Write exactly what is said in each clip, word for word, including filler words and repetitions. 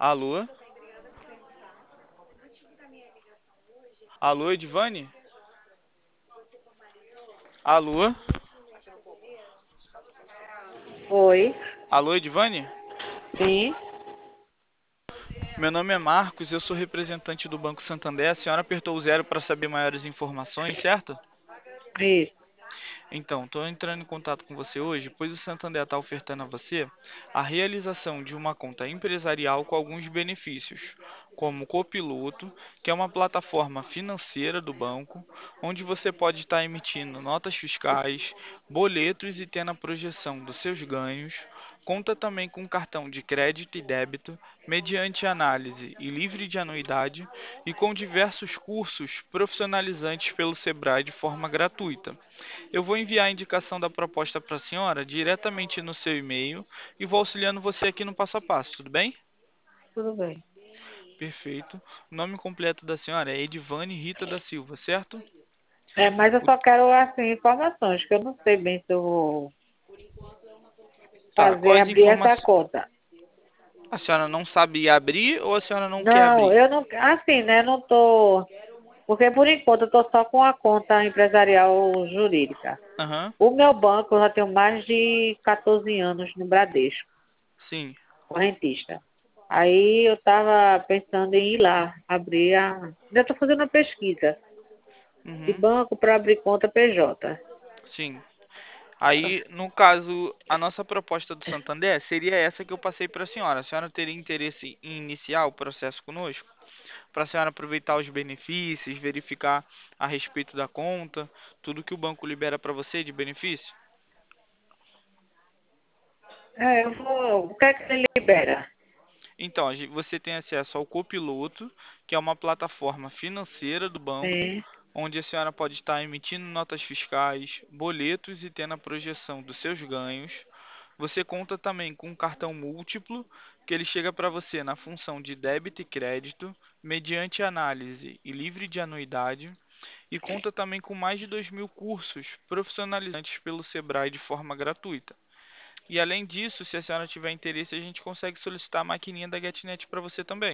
Alô? Alô, Edvane? Alô? Oi, Alô, Edvane? sim, Meu nome é Marcos, eu sou representante do Banco Santander. A senhora apertou o zero para saber maiores informações, certo? isso, Então, estou entrando em contato com você hoje, pois o Santander está ofertando a você a realização de uma conta empresarial com alguns benefícios, como o Copiloto, que é uma plataforma financeira do banco, onde você pode estar emitindo notas fiscais, boletos e tendo a projeção dos seus ganhos. Conta também com cartão de crédito e débito, mediante análise e livre de anuidade, e com diversos cursos profissionalizantes pelo Sebrae de forma gratuita. Eu vou enviar a indicação da proposta para a senhora diretamente no seu e-mail e vou auxiliando você aqui no passo a passo, tudo bem? tudo bem. Perfeito. O nome completo da senhora é Edvane Rita da Silva, certo? É, mas eu O- só quero, assim, informações, que eu não sei bem se eu vou Tá, fazer quais abrir essa informações? conta. A senhora não sabe abrir ou a senhora não quer Não, abrir? eu não, assim, né, não tô, porque por enquanto eu tô só com a conta empresarial jurídica. Aham, O meu banco, eu já tenho mais de quatorze anos no Bradesco, sim. correntista. Aí eu estava pensando em ir lá, abrir a... Ainda estou fazendo uma pesquisa de Uhum, banco para abrir conta P J. sim. Aí, no caso, a nossa proposta do Santander seria essa que eu passei para a senhora. A senhora teria interesse em iniciar o processo conosco? Para a senhora aproveitar os benefícios, verificar a respeito da conta, tudo que o banco libera para você de benefício? É, eu vou... O que é que ele libera? Então, a gen- você tem acesso ao Copiloto, que é uma plataforma financeira do banco, Sim. onde a senhora pode estar emitindo notas fiscais, boletos e tendo a projeção dos seus ganhos. Você conta também com um cartão múltiplo, que ele chega para você na função de débito e crédito, mediante análise e livre de anuidade, e conta também com mais de dois mil cursos profissionalizantes pelo Sebrae de forma gratuita. E além disso, se a senhora tiver interesse, a gente consegue solicitar a maquininha da GetNet para você também.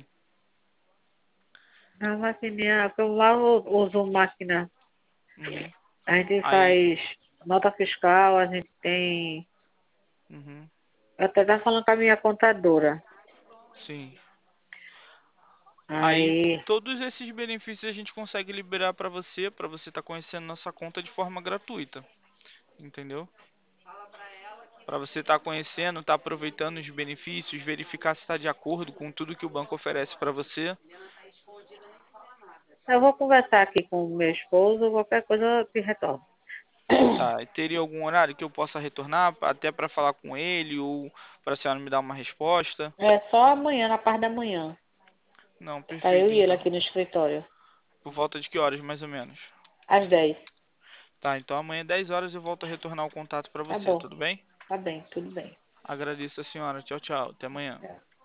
A maquininha, que eu lá u- uso máquina. Uhum. A gente Aí, faz nota fiscal, a gente tem. uhum, Eu até estava falando com a minha contadora. sim. Aí, Aí, todos esses benefícios a gente consegue liberar para você, para você estar conhecendo nossa conta de forma gratuita, entendeu? Para você estar conhecendo, estar aproveitando os benefícios, verificar se está de acordo com tudo que o banco oferece para você. eu vou conversar aqui com o meu esposo, qualquer coisa eu te retorno. Tá, e teria algum horário que eu possa retornar, até para falar com ele ou para a senhora me dar uma resposta? É só amanhã, na parte da manhã. Não, Tá eu perfeito e ele então. aqui no escritório. Por volta de que horas, mais ou menos? Às dez. Tá, então amanhã dez horas eu volto a retornar o contato para Tá você, bom. tudo bem? Tá bem, tudo bem. Agradeço a senhora. Tchau, tchau. Até amanhã.